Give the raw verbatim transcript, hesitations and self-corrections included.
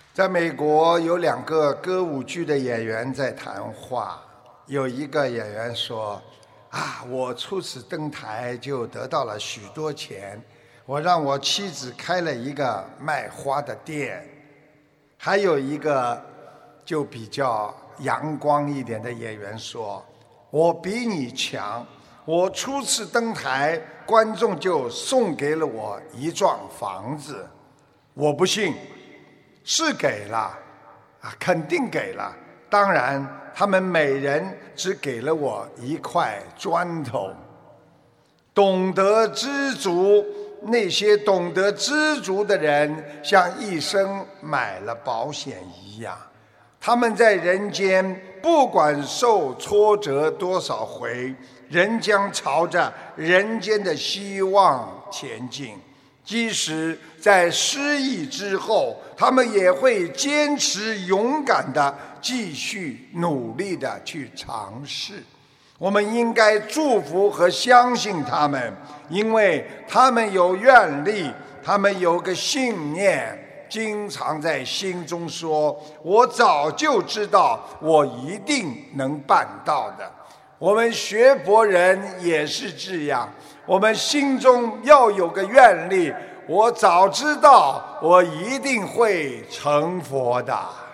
在美国有两个歌舞剧的演员在谈话，有一个演员说：啊，我初次登台就得到了许多钱，我让我妻子开了一个卖花的店。还有一个就比较阳光一点的演员说：我比你强，我初次登台，观众就送给了我一幢房子。我不信，是给了啊，肯定给了。当然他们每人只给了我一块砖头。懂得知足，那些懂得知足的人像一生买了保险一样，他们在人间不管受挫折多少回，仍将朝着人间的希望前进。即使在失意之后，他们也会坚持勇敢地继续努力地去尝试。我们应该祝福和相信他们，因为他们有愿力，他们有个信念，经常在心中说：我早就知道我一定能办到的。我们学佛人也是这样，我们心中要有个愿力，我早知道我一定会成佛的。